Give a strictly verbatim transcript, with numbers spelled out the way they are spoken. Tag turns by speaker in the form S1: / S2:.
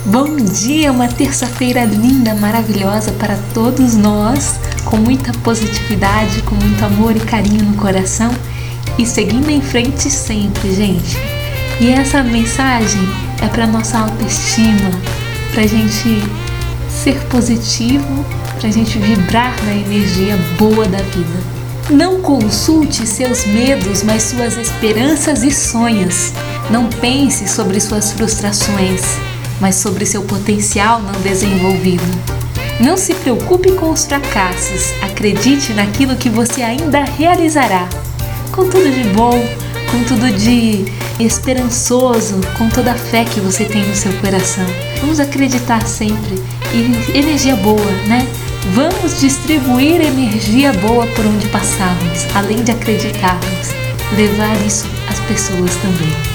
S1: Bom dia, uma terça-feira linda, maravilhosa para todos nós, com muita positividade, com muito amor e carinho no coração e seguindo em frente sempre, gente. E essa mensagem é para nossa autoestima, para a gente ser positivo, para a gente vibrar na energia boa da vida. Não consulte seus medos, mas suas esperanças e sonhos. Não pense sobre suas frustrações, mas sobre seu potencial não desenvolvido. Não se preocupe com os fracassos, acredite naquilo que você ainda realizará. Com tudo de bom, com tudo de esperançoso, com toda a fé que você tem no seu coração. Vamos acreditar sempre e energia boa, né? Vamos distribuir energia boa por onde passarmos, além de acreditarmos, levar isso às pessoas também.